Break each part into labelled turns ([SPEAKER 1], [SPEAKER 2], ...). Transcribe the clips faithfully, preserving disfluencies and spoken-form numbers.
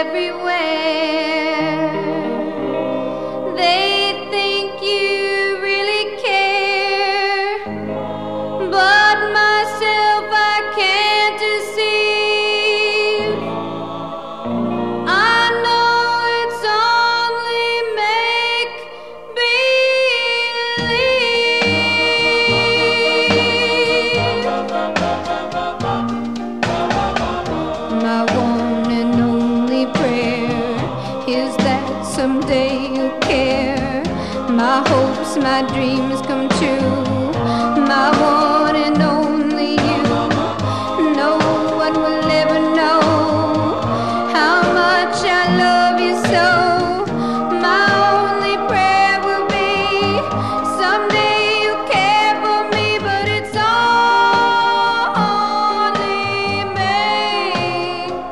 [SPEAKER 1] everywhere. They think you really care, but myself I can't deceive. I know it's only make believe. My one and only prayer is that someday you'll care. My hopes, my dreams come true. My one and only you. No one will ever know how much I love you so. My only prayer will be someday you care for me, but it's only make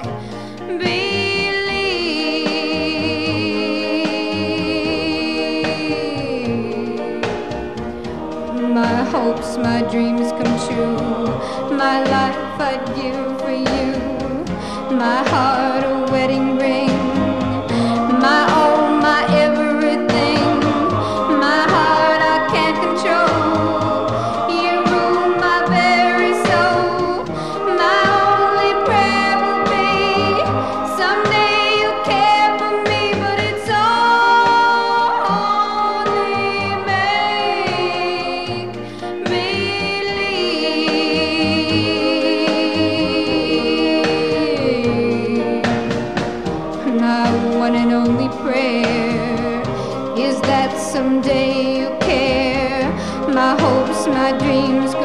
[SPEAKER 1] believe. My hopes, my dreams come true. My life I'd give for you. My heart a wedding ring. My all, my everything. My heart I can't control. You rule my very soul. My only prayer will be someday you care for me, but it's only make believe. My one and only prayer is that someday you care. My hopes, my dreams